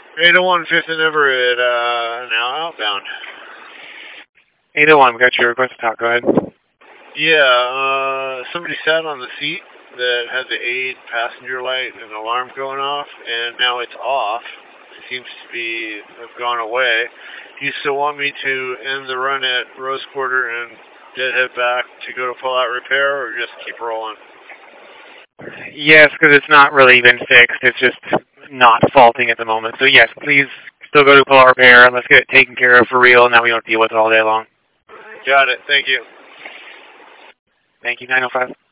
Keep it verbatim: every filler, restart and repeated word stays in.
eight oh one fifth and Everett, uh, now outbound. eight oh one, we got your request to talk. Go ahead. Yeah, uh, somebody sat on the seat that had the aid passenger light and alarm going off, and now it's off. It seems to be have gone away. Do you still want me to end the run at Rose Quarter and deadhead back to go to full-out repair, or just keep rolling? Yes, because it's not really been fixed. It's just not faulting at the moment. So yes, please still go to full-out repair, and let's get it taken care of for real. Now we don't deal with it all day long. Got it. Thank you. Thank you, nine oh five.